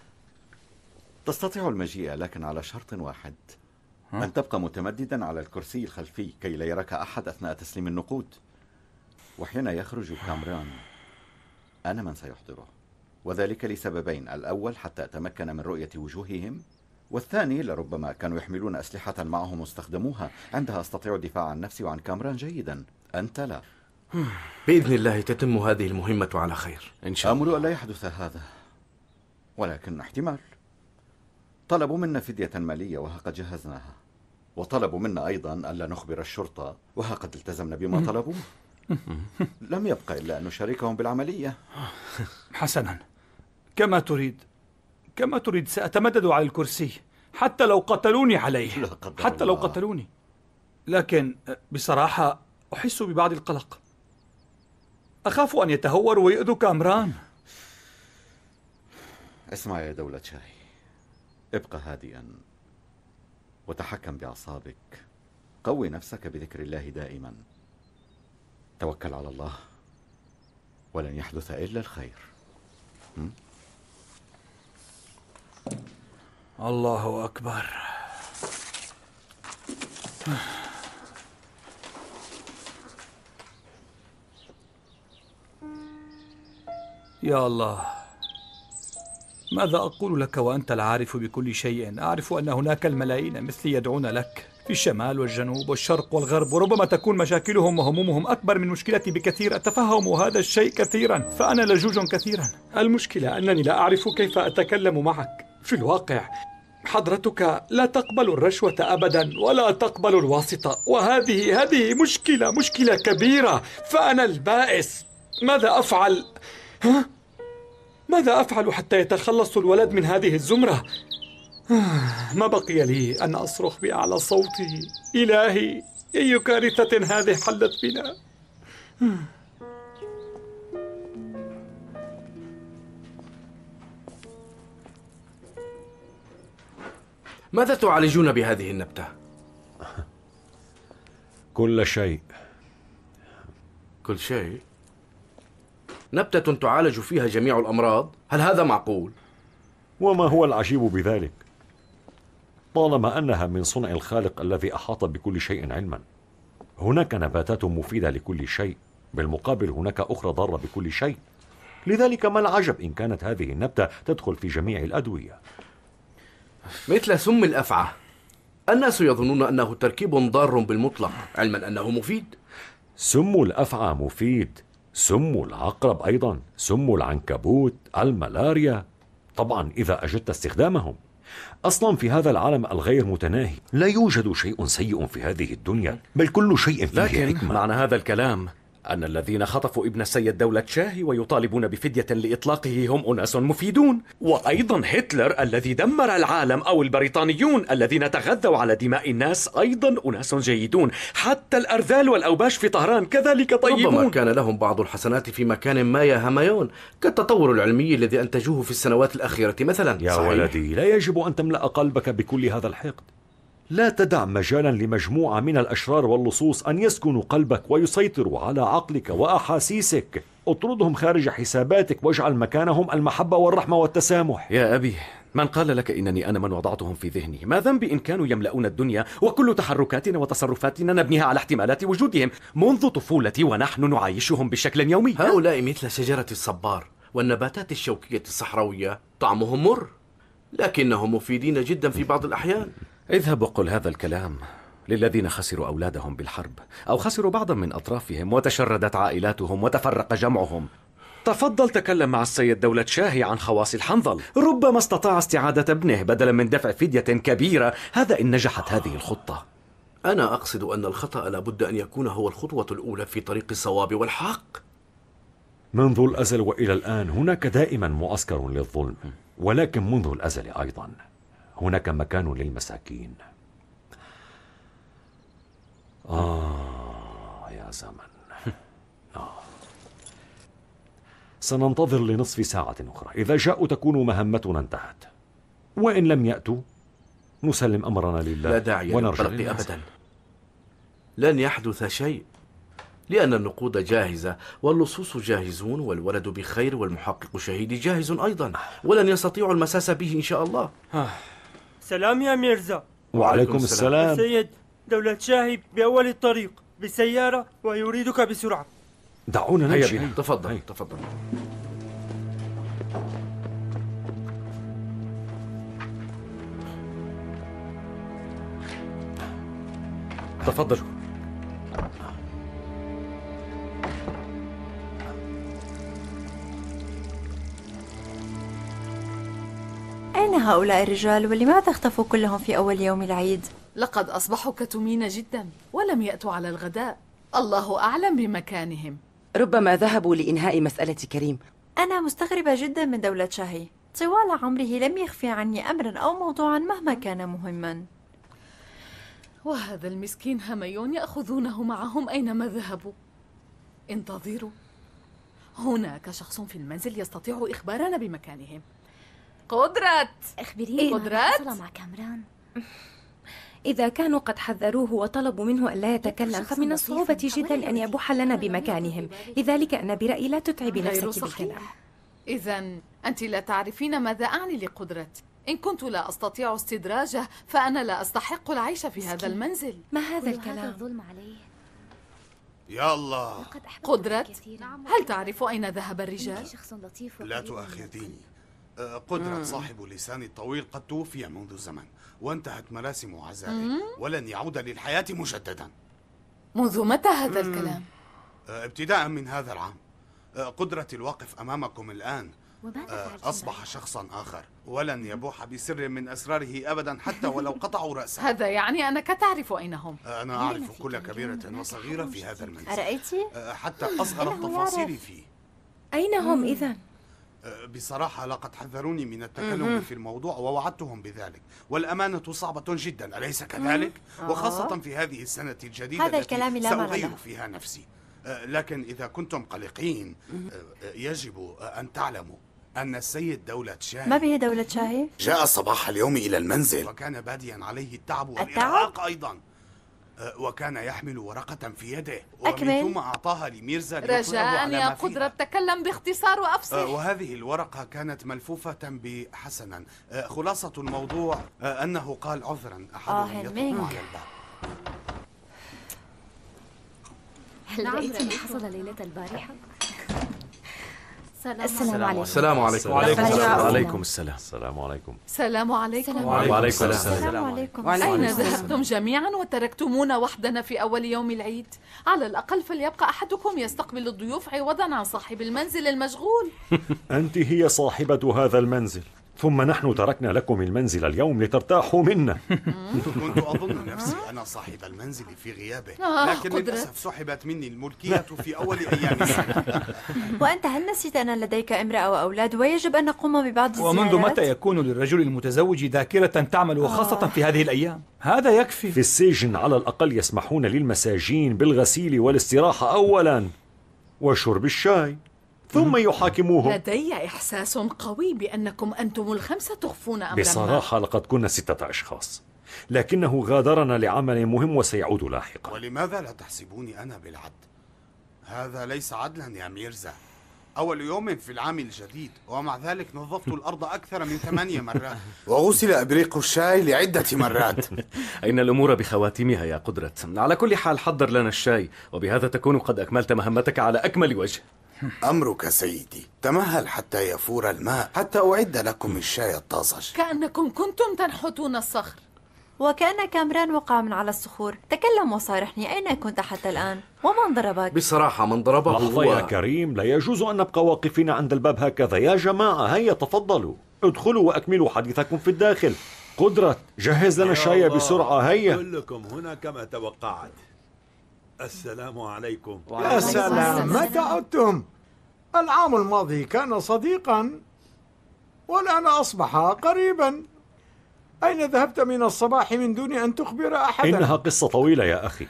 تستطيع المجيء، لكن على شرط واحد: أن تبقى متمددا على الكرسي الخلفي كي لا يراك أحد أثناء تسليم النقود. وحين يخرج كامران أنا من سيحضره، وذلك لسببين: الأول حتى أتمكن من رؤية وجوههم، والثاني لربما كانوا يحملون أسلحة معهم واستخدموها. عندها أستطيع الدفاع عن نفسي وعن كامران جيدا، أنت لا. بإذن الله تتم هذه المهمة على خير إن شاء الله. أمل ألا يحدث هذا، ولكن احتمال. طلبوا منا فدية مالية وها قد جهزناها، وطلبوا منا أيضا ألا نخبر الشرطة وها قد التزمنا بما طلبوه. لم يبقى إلا أن نشاركهم بالعملية. حسنا، كما تريد سأتمدد على الكرسي حتى لو قتلوني عليه. حتى لو قتلوني. لكن بصراحة أحس ببعض القلق. أخاف أن يتهوروا ويؤذوا كامران. اسمع يا دولة شاهي، ابقى هادئا وتحكم بأعصابك. قوي نفسك بذكر الله دائما. توكل على الله ولن يحدث إلا الخير. الله أكبر. يا الله، ماذا أقول لك وأنت العارف بكل شيء؟ أعرف أن هناك الملايين مثلي يدعون لك في الشمال والجنوب والشرق والغرب، وربما تكون مشاكلهم وهمومهم أكبر من مشكلتي بكثير. أتفهم هذا الشيء كثيرا، فأنا لجوج كثيرا. المشكلة أنني لا أعرف كيف أتكلم معك. في الواقع حضرتك لا تقبل الرشوة أبدا ولا تقبل الواسطة، وهذه مشكلة كبيرة. فأنا البائس. ماذا أفعل؟ ماذا أفعل حتى يتخلص الولد من هذه الزمرة؟ ما بقي لي أن أصرخ بأعلى صوتي: إلهي، أي كارثة هذه حلت بنا. ماذا تعالجون بهذه النبتة؟ كل شيء. كل شيء؟ نبتة تعالج فيها جميع الأمراض؟ هل هذا معقول؟ وما هو العجيب بذلك؟ طالما أنها من صنع الخالق الذي أحاط بكل شيء علما. هناك نباتات مفيدة لكل شيء، بالمقابل هناك أخرى ضارة بكل شيء. لذلك ما العجب إن كانت هذه النبتة تدخل في جميع الأدوية. مثل سم الأفعى، الناس يظنون أنه تركيب ضار بالمطلق علما أنه مفيد. سم الأفعى مفيد، سم العقرب أيضا، سم العنكبوت، الملاريا، طبعا إذا أجدت استخدامهم. أصلا في هذا العالم الغير متناهي لا يوجد شيء سيء في هذه الدنيا، بل كل شيء فيه لكن حكمة. معنى هذا الكلام أن الذين خطفوا ابن السيد دولة شاهي ويطالبون بفدية لإطلاقه هم أناس مفيدون، وأيضا هتلر الذي دمر العالم أو البريطانيون الذين تغذوا على دماء الناس أيضا أناس جيدون، حتى الأرذال والأوباش في طهران كذلك طيبون. ربما كان لهم بعض الحسنات في مكان ما يا هميون، كالتطور العلمي الذي أنتجوه في السنوات الأخيرة مثلا. يا صحيح. ولدي، لا يجب أن تملأ قلبك بكل هذا الحقد. لا تدع مجالا لمجموعة من الأشرار واللصوص أن يسكنوا قلبك ويسيطروا على عقلك وأحاسيسك. اطردهم خارج حساباتك واجعل مكانهم المحبة والرحمة والتسامح. يا أبي، من قال لك إنني أنا من وضعتهم في ذهني؟ ما ذنبي إن كانوا يملؤون الدنيا، وكل تحركاتنا وتصرفاتنا نبنيها على احتمالات وجودهم منذ طفولتي ونحن نعايشهم بشكل يومي. هؤلاء مثل شجرة الصبار والنباتات الشوكية الصحراوية، طعمهم مر لكنهم مفيدين جدا في بعض الأحيان. اذهب وقل هذا الكلام للذين خسروا أولادهم بالحرب أو خسروا بعضا من أطرافهم وتشردت عائلاتهم وتفرق جمعهم. تفضل تكلم مع السيد دولة شاهي عن خواص الحنظل، ربما استطاع استعادة ابنه بدلا من دفع فدية كبيرة، هذا إن نجحت هذه الخطة. أنا أقصد أن الخطأ لابد أن يكون هو الخطوة الأولى في طريق الصواب والحق. منذ الأزل وإلى الآن هناك دائما معسكر للظلم، ولكن منذ الأزل أيضا هناك مكان للمساكين. يا زمن. سننتظر لنصف ساعة أخرى، إذا جاءوا تكون مهمتنا انتهت، وإن لم يأتوا نسلم أمرنا لله. لا داعي للقلق أبدا، لن يحدث شيء، لأن النقود جاهزة واللصوص جاهزون والولد بخير والمحقق شهيدي جاهز أيضا، ولن يستطيعوا المساس به إن شاء الله. سلام يا ميرزا. وعليكم السلام. السيد دولة شاهي بأول الطريق بالسيارة ويريدك بسرعة. دعونا نمشي. تفضل تفضل. تفضلوا. أين هؤلاء الرجال ولماذا اختفوا كلهم في أول يوم العيد؟ لقد أصبحوا كتومين جدا ولم يأتوا على الغداء، الله أعلم بمكانهم. ربما ذهبوا لإنهاء مسألة كريم. أنا مستغربة جدا من دولة شاهي، طوال عمره لم يخفي عني أمرا أو موضوعا مهما كان مهما. وهذا المسكين هميون يأخذونه معهم أينما ذهبوا. انتظروا، هناك شخص في المنزل يستطيع إخبارنا بمكانهم. قدرت، اخبريني قدرت مع كامران. إذا كانوا قد حذروه وطلبوا منه ألا يتكلم فمن الصعوبة جدا أن يبوح لنا بمكانهم، لذلك أنا برأيي لا تتعبي نفسك بالكلام. إذن أنت لا تعرفين ماذا أعني لقدرت. إن كنت لا أستطيع استدراجه فأنا لا أستحق العيش في هذا المنزل. ما هذا الكلام؟ هذا الظلم عليه. يا الله. قدرت، هل تعرف أين ذهب الرجال؟ لا تؤاخذيني. قدرت صاحب اللسان الطويل قد توفي منذ زمن، وانتهت مراسم عزائه ولن يعود للحياة مجددا. منذ متى هذا الكلام؟ ابتداء من هذا العام. قدرة الواقف أمامكم الآن أصبح شخصا آخر، ولن يبوح بسر من أسراره أبدا حتى ولو قطعوا رأسه. هذا يعني أنك تعرف أين هم. أنا أعرف كل كبيرة وصغيرة في هذا المنزل. أرأيتي؟ حتى أصغر التفاصيل فيه. أين هم إذن؟ بصراحة لقد حذروني من التكلم في الموضوع ووعدتهم بذلك، والأمانة صعبة جدا أليس كذلك؟ وخاصة في هذه السنة الجديدة هذا الكلام التي لا معنى سأغير له. فيها نفسي. لكن إذا كنتم قلقين يجب أن تعلموا أن السيد دولة شاهي. ما به دولة شاهي؟ جاء صباح اليوم إلى المنزل وكان باديا عليه التعب والإرهاق أيضا. وكان يحمل ورقة في يده أكمل. ومن ثم أعطاها لميرزا رجاء يا قدرة تكلم باختصار وأفصح. وهذه الورقة كانت ملفوفة حسنا. خلاصة الموضوع أنه قال عذرا أحدهم يطلق على الباب. هل رأيت ما حصل ليلة البارحة؟ السلام عليكم. السلام عليكم. وعليكم السلام. السلام عليكم. السلام عليكم. وعليكم السلام عليكم. أين ذهبتم جميعا وتركتمونا وحدنا في أول يوم العيد؟ على الأقل فليبقى أحدكم يستقبل الضيوف عوضا عن صاحب المنزل المشغول. أنت هي صاحبة هذا المنزل، ثم نحن تركنا لكم المنزل اليوم لترتاحوا منا. كنت أظن نفسي أنا صاحب المنزل في غيابه، لكن للأسف سحبت مني الملكية في أول أيام السنة. وأنت هل نسيت أن لديك امرأة وأولاد ويجب أن نقوم ببعض الزيارات؟ ومنذ متى يكون للرجل المتزوج ذاكرة تعمل وخاصة في هذه الأيام؟ هذا يكفي. في السجن على الأقل يسمحون للمساجين بالغسيل والاستراحة أولا وشرب الشاي، ثم يحاكموهم. لدي إحساس قوي بأنكم أنتم الخمسة تخفون أمرا. بصراحة لقد كنا 6 أشخاص، لكنه غادرنا لعمل مهم وسيعود لاحقا. ولماذا لا تحسبوني أنا بالعد؟ هذا ليس عدلا يا ميرزا. أول يوم في العام الجديد ومع ذلك نظفت الأرض أكثر من 8 مرات وغسل إبريق الشاي لعدة مرات. أين الأمور بخواتمها يا قدرة؟ على كل حال حضر لنا الشاي، وبهذا تكون قد أكملت مهمتك على أكمل وجه. أمرك سيدي، تمهل حتى يفور الماء حتى أعد لكم الشاي الطازج. كأنكم كنتم تنحتون الصخر. وكان كامران وقع من على الصخور. تكلم وصارحني، أين كنت حتى الآن؟ ومن ضربك؟ بصراحة من ضربه لحظة يا كريم، لا يجوز أن نبقى واقفين عند الباب هكذا. يا جماعة هيا تفضلوا ادخلوا وأكملوا حديثكم في الداخل. قدرة جهز لنا الشاي بسرعة. هيا كلكم هنا كما توقعت. السلام عليكم. يا سلام، متى عدتم؟ العام الماضي كان صديقا والآن أصبح قريبا. أين ذهبت من الصباح من دون أن تخبر أحدا؟ إنها قصة طويلة يا أخي،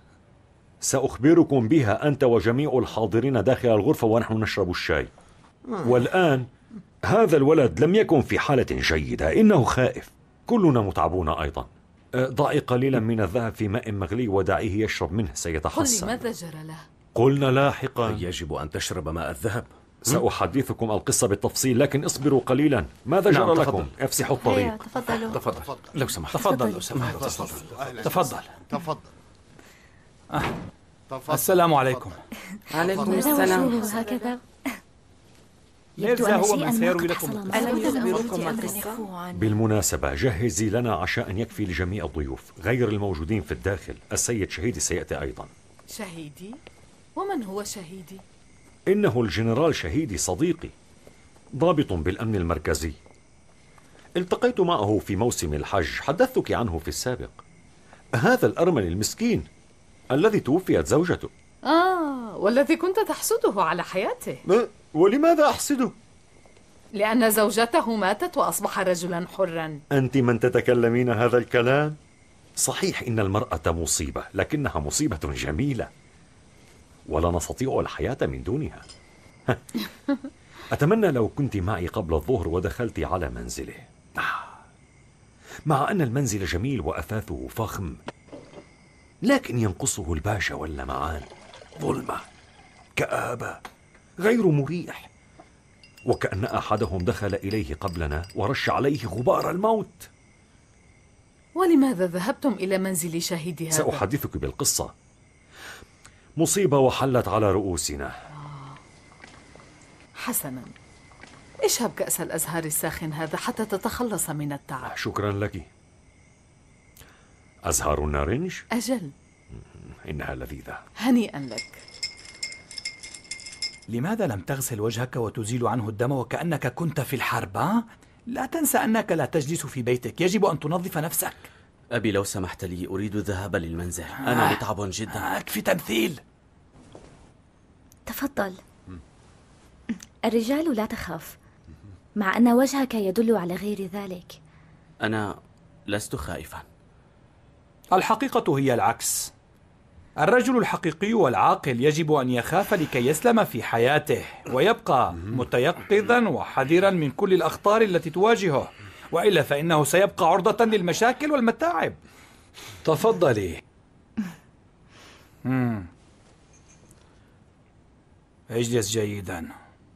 سأخبركم بها أنت وجميع الحاضرين داخل الغرفة ونحن نشرب الشاي. والآن هذا الولد لم يكن في حالة جيدة، إنه خائف. كلنا متعبون أيضا. ضعي قليلا من الذهب في ماء مغلي ودعيه يشرب منه، سيتحسن. قل لي ماذا جرى له؟ قلنا لاحقا. يجب أن تشرب ماء الذهب. سأحدثكم القصة بالتفصيل، لكن اصبروا قليلا. ماذا جرى لكم؟ افسحوا الطريق. تفضلوا. لو سمحت. تفضل لو سمحت. تفضل. السلام عليكم. عليكم السلام. هكذا ميرزا هو من سيروي لكم. ألم يخبركم القصة؟ بالمناسبة جهزي لنا عشاء يكفي لجميع الضيوف غير الموجودين في الداخل. السيد شهيدي سيأتي أيضا. شهيدي؟ ومن هو شهيدي؟ إنه الجنرال شهيدي صديقي، ضابط بالأمن المركزي. التقيت معه في موسم الحج، حدثتك عنه في السابق. هذا الأرمل المسكين الذي توفيت زوجته. والذي كنت تحسده على حياته. ولماذا أحسده؟ لأن زوجته ماتت وأصبح رجلا حرا. أنت من تتكلمين هذا الكلام؟ صحيح إن المرأة مصيبة، لكنها مصيبة جميلة ولا نستطيع الحياة من دونها. أتمنى لو كنت معي قبل الظهر ودخلت على منزله. مع أن المنزل جميل وأثاثه فخم، لكن ينقصه الباشا واللمعان. ظلمة، كآبة، غير مريح، وكأن أحدهم دخل إليه قبلنا ورش عليه غبار الموت. ولماذا ذهبتم إلى منزل شهيدي هذا؟ سأحدثك بالقصة. مصيبة وحلت على رؤوسنا. حسنا، اشرب كأس الأزهار الساخن هذا حتى تتخلص من التعب. شكرا لك. أزهار النارنج؟ أجل. إنها لذيذة. هنيئا لك. لماذا لم تغسل وجهك وتزيل عنه الدم وكأنك كنت في الحرب؟ لا تنسى أنك لا تجلس في بيتك، يجب أن تنظف نفسك. أبي لو سمحت لي، أريد الذهاب للمنزل. أنا متعب جدا. أكفي تمثيل. تفضل. الرجال لا تخاف، مع أن وجهك يدل على غير ذلك. أنا لست خائفا. الحقيقة هي العكس. الرجل الحقيقي والعاقل يجب أن يخاف لكي يسلم في حياته ويبقى متيقظا وحذرا من كل الأخطار التي تواجهه، وإلا فإنه سيبقى عرضة للمشاكل والمتاعب. تفضلي. اجلس جيدا.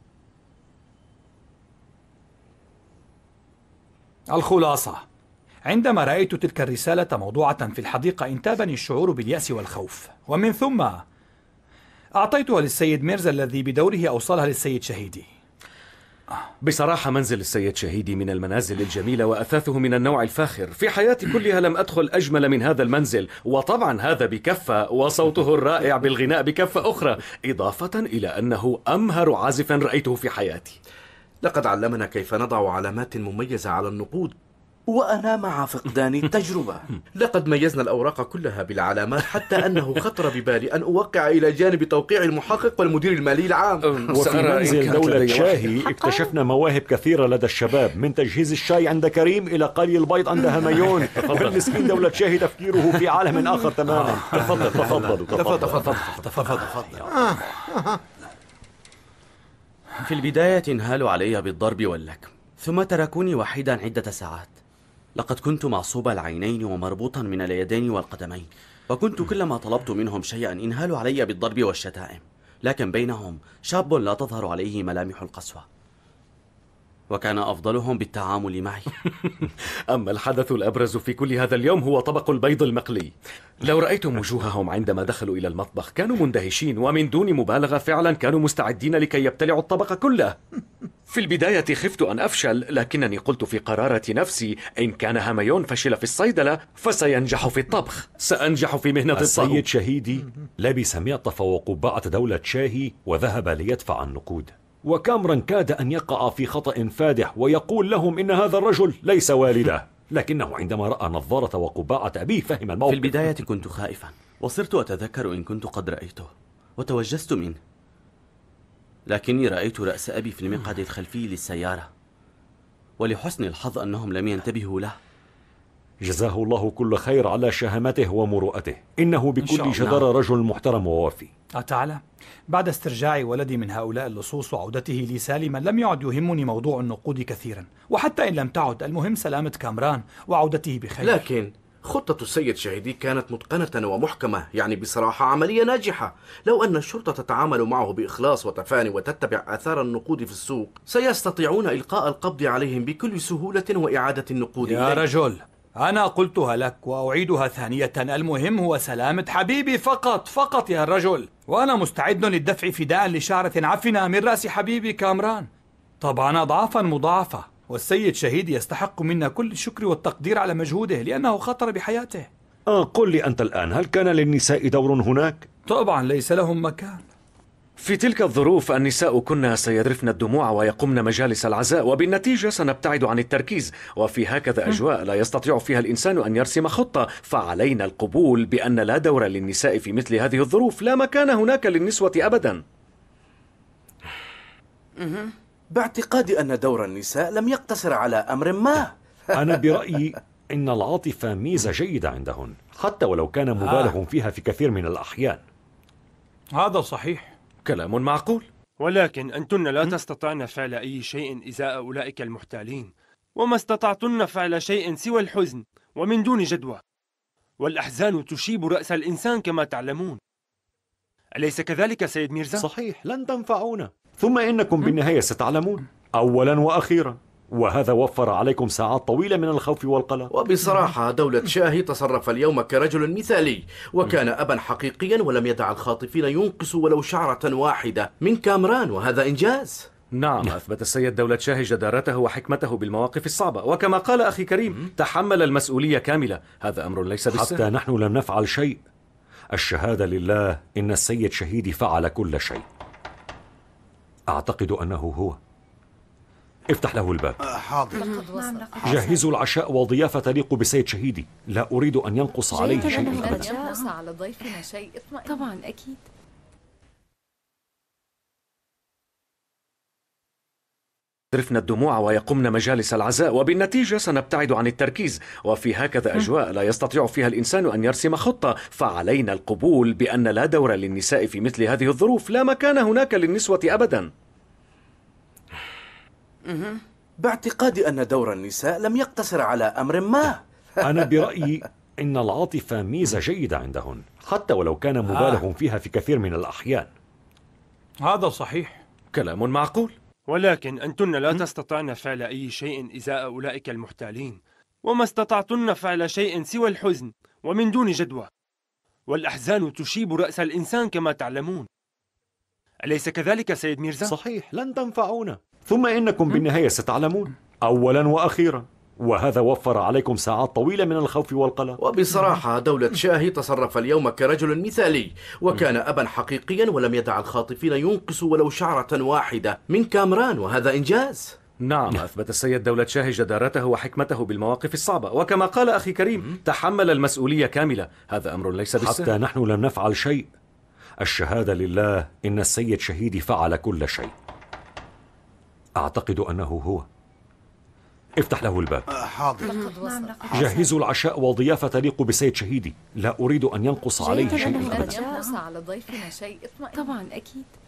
الخلاصة: عندما رأيت تلك الرسالة موضوعة في الحديقة انتابني الشعور باليأس والخوف، ومن ثم أعطيتها للسيد ميرزا الذي بدوره أوصلها للسيد شهيدي. بصراحة منزل السيد شهيدي من المنازل الجميلة وأثاثه من النوع الفاخر. في حياتي كلها لم أدخل أجمل من هذا المنزل، وطبعا هذا بكفة، وصوته الرائع بالغناء بكفة أخرى، إضافة إلى أنه أمهر عازف رأيته في حياتي. لقد علمنا كيف نضع علامات مميزة على النقود، وأنا مع فقدان التجربة. لقد ميزنا الأوراق كلها بالعلامات حتى أنه خطر ببالي أن أوقع إلى جانب توقيع المحقق والمدير المالي العام. وفي منزل دولة شاهي اكتشفنا مواهب كثيرة لدى الشباب، من تجهيز الشاي عند كريم إلى قلي البيض عند هميون. المسكين دولة شاهي تفكيره في عالم آخر تماما. تفضل. في البداية انهالوا علي بالضرب واللكم، ثم تركوني وحيدا عدة ساعات. لقد كنت معصوب العينين ومربوطا من اليدين والقدمين، وكنت كلما طلبت منهم شيئا انهالوا علي بالضرب والشتائم، لكن بينهم شاب لا تظهر عليه ملامح القسوة، وكان أفضلهم بالتعامل معي. أما الحدث الأبرز في كل هذا اليوم هو طبق البيض المقلي. لو رأيتم وجوههم عندما دخلوا إلى المطبخ كانوا مندهشين، ومن دون مبالغة فعلا كانوا مستعدين لكي يبتلعوا الطبق كله. في البداية خفت أن أفشل، لكنني قلت في قرارة نفسي: إن كان هميون فشل في الصيدلة فسينجح في الطبخ، سأنجح في مهنة الطهو. السيد شهيدي لبس معطف وقبعة دولة شاهي وذهب ليدفع النقود، وكامران كاد أن يقع في خطأ فادح ويقول لهم إن هذا الرجل ليس والده، لكنه عندما رأى نظارة وقبعة أبيه فهم الموقف. في البداية كنت خائفا، وصرت أتذكر إن كنت قد رأيته وتوجست منه، لكني رأيت رأس أبي في المقعد الخلفي للسيارة، ولحسن الحظ أنهم لم ينتبهوا له. جزاه الله كل خير على شهامته ومروءته، إنه بكل جدارة رجل محترم ووافي. أتعلم، بعد استرجاع ولدي من هؤلاء اللصوص وعودته لي سالما لم يعد يهمني موضوع النقود كثيرا، وحتى إن لم تعد المهم سلامة كامران وعودته بخير. لكن خطة السيد شهيدي كانت متقنة ومحكمة، يعني بصراحة عملية ناجحة. لو أن الشرطة تتعامل معه بإخلاص وتفاني وتتبع آثار النقود في السوق سيستطيعون إلقاء القبض عليهم بكل سهولة وإعادة النقود. يا رجل، أنا قلتها لك وأعيدها ثانية، المهم هو سلامة حبيبي فقط يا رجل، وأنا مستعد للدفع فداء لشعرة عفنة من رأس حبيبي كامران، طبعا أضعافا مضاعفة. والسيد شهيدي يستحق منا كل الشكر والتقدير على مجهوده لأنه خطر بحياته. قل لي أنت الآن، هل كان للنساء دور هناك؟ طبعا ليس لهم مكان. في تلك الظروف النساء كنا سيذرفن الدموع ويقمن مجالس العزاء، وبالنتيجة سنبتعد عن التركيز. وفي هكذا أجواء لا يستطيع فيها الإنسان أن يرسم خطة، فعلينا القبول بأن لا دور للنساء في مثل هذه الظروف، لا مكان هناك للنسوة أبدا. باعتقادي أن دور النساء لم يقتصر على أمر ما. أنا برأيي إن العاطفة ميزة جيدة عندهن، حتى ولو كان مبالغ فيها في كثير من الأحيان. هذا صحيح، كلام معقول. ولكن أنتن لا تستطعن فعل أي شيء إزاء أولئك المحتالين، وما استطعتن فعل شيء سوى الحزن ومن دون جدوى، والأحزان تشيب رأس الإنسان كما تعلمون، أليس كذلك سيد ميرزا؟ صحيح، لن تنفعونا، ثم إنكم بالنهاية ستعلمون أولا وأخيرا، وهذا وفر عليكم ساعات طويلة من الخوف والقلق. وبصراحة دولة شاهي تصرف اليوم كرجل مثالي، وكان أبا حقيقيا ولم يدع الخاطفين ينقصوا ولو شعرة واحدة من كامران، وهذا إنجاز. نعم، أثبت السيد دولة شاهي جدارته وحكمته بالمواقف الصعبة، وكما قال أخي كريم تحمل المسؤولية كاملة. هذا أمر ليس بالسهل. حتى نحن لم نفعل شيء. الشهادة لله إن السيد شهيدي فعل كل شيء. أعتقد أنه هو. افتح له الباب. حاضر. جهزوا العشاء وضيافة تليق بسيد شهيدي، لا أريد أن ينقص عليه شيء أبدا. ينقص على ضيفنا شيء، اطمئن. طبعا أكيد. يذرفن الدموع ويقمن مجالس العزاء، وبالنتيجة سنبتعد عن التركيز. وفي هكذا أجواء لا يستطيع فيها الإنسان أن يرسم خطة، فعلينا القبول بأن لا دور للنساء في مثل هذه الظروف، لا مكان هناك للنسوة أبدا. باعتقادي أن دور النساء لم يقتصر على أمر ما. أنا برأيي إن العاطفة ميزة جيدة عندهن، حتى ولو كان مبالغ فيها في كثير من الأحيان. هذا صحيح، كلام معقول. ولكن أنتن لا تستطعن فعل أي شيء إزاء أولئك المحتالين، وما استطعتن فعل شيء سوى الحزن ومن دون جدوى، والأحزان تشيب رأس الإنسان كما تعلمون. أليس كذلك سيد ميرزا؟ صحيح، لن تنفعونا، ثم إنكم بالنهاية ستعلمون أولا وأخيرا، وهذا وفر عليكم ساعات طويلة من الخوف والقلق. وبصراحة دولة شاهي تصرف اليوم كرجل مثالي، وكان أبا حقيقيا ولم يدع الخاطفين ينقصوا ولو شعرة واحدة من كامران، وهذا إنجاز. نعم، أثبت السيد دولة شاهي جدارته وحكمته بالمواقف الصعبة، وكما قال أخي كريم تحمل المسؤولية كاملة. هذا أمر ليس بالسهل. حتى نحن لم نفعل شيء. الشهادة لله، إن السيد شهيدي فعل كل شيء. أعتقد أنه هو. افتح له الباب. حاضر. جهزوا العشاء وضيافة تليق بسيد شهيدي، لا أريد أن ينقص عليه شيء أبدا. ينقص على ضيفنا شيء. طبعا أكيد.